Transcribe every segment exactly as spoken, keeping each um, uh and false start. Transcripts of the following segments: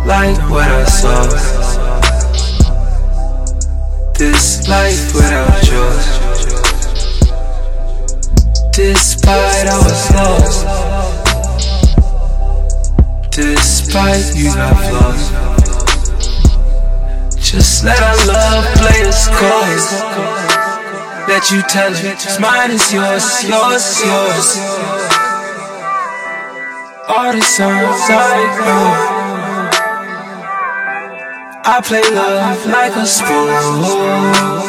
like what I saw. This life without yours. Despite I was lost. Despite you got flaws. Just let our love play its course. Let you tell it, it's mine is yours, yours, yours. All the songs I ignore. I play love like a sport.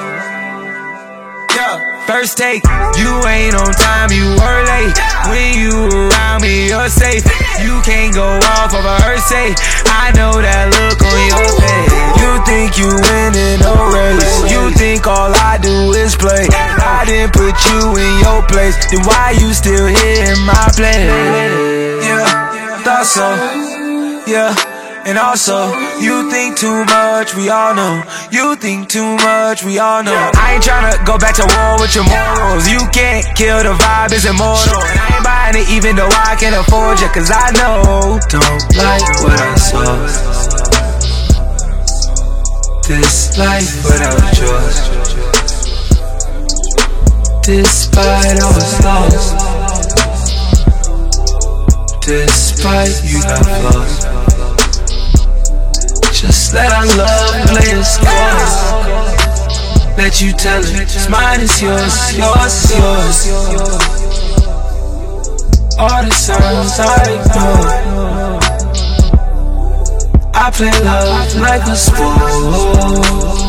First take, you ain't on time, you were late. When you around me, you're safe. You can't go off of a Hersey. I know that look on your face. You think you winning a race. You think all I do is play. I didn't put you in your place. Then why you still here in my place? Yeah, thought so. Yeah. And also, you think too much, we all know. You think too much, we all know. I ain't tryna go back to war with your morals. You can't kill the vibe, it's immortal. And I ain't buying it even though I can afford you. Cause I know, don't like what I saw. This life without yours. Despite I was lost. Despite you got flaws. Just let our love play its course. Let you tell it, it's mine is yours, yours, yours. All the songs I ignore. I play love like a sport.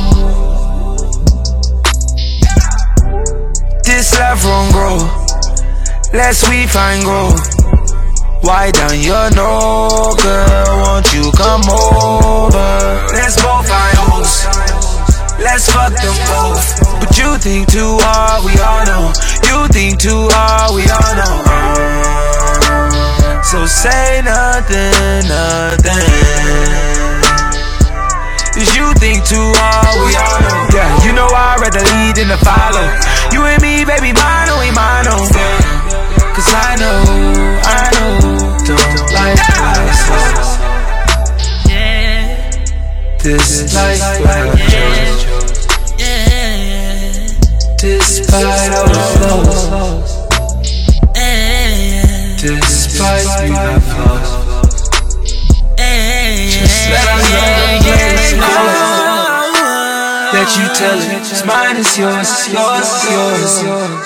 This love won't grow, lest we find growth. Why down your no, girl, won't you come over? Let's both find hoes, let's fuck them both. But you think too hard, we all know. You think too hard, we all know. So say nothing, nothing. Cause you think too hard, we all know. Yeah, you know I'd rather lead than to follow. You and me, baby, mano y mano. Cause I know, I know, don't like what I saw. Yeah. This life without yours. Yeah. Despite I was lost. Despite you got flaws. Just let our love play its course. Let you tell it, it's mine is yours, yours, yours, yours.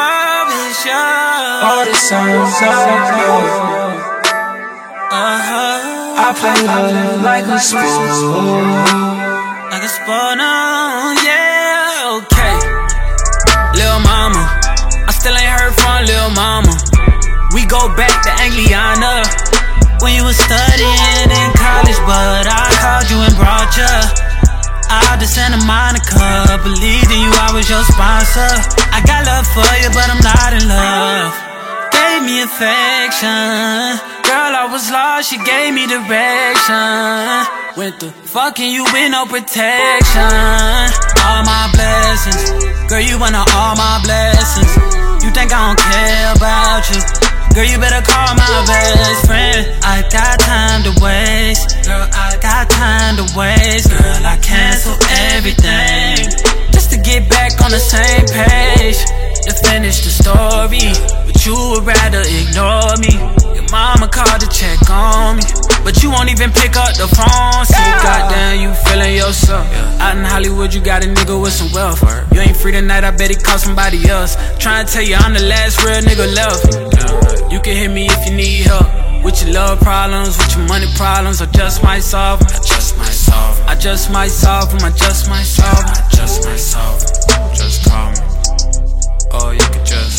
All the songs I know. Uh-huh. I play love like a sport. Like a sport, no, yeah, okay. Lil' mama, I still ain't heard from Lil' mama. We go back to Angliana when you was studying in college, but I called you and brought you out to Santa Monica. Believed in you, I was your sponsor. I got love for you, but I'm not in love. Gave me affection. Girl, I was lost, she gave me direction. Went the fucking you with no protection. All my blessings, girl, you wanna all my blessings. You think I don't care about you? Girl, you better call my best friend. I got time to waste. Girl, I got time to waste. Girl, I cancel everything just to get back on the same page, to finish the story. But you would rather ignore me. Your mama called to check on me, but you won't even pick up the phone. So goddamn, you feeling yourself. Out in Hollywood, you got a nigga with some wealth. You ain't free tonight, I bet he call somebody else. Trying to tell you I'm the last real nigga left. You can hit me if you need help with your love problems, with your money problems. I just might solve them. I just might solve them. I just might solve them. I just might solve them. I just might solve them. Just call me. Oh, you could just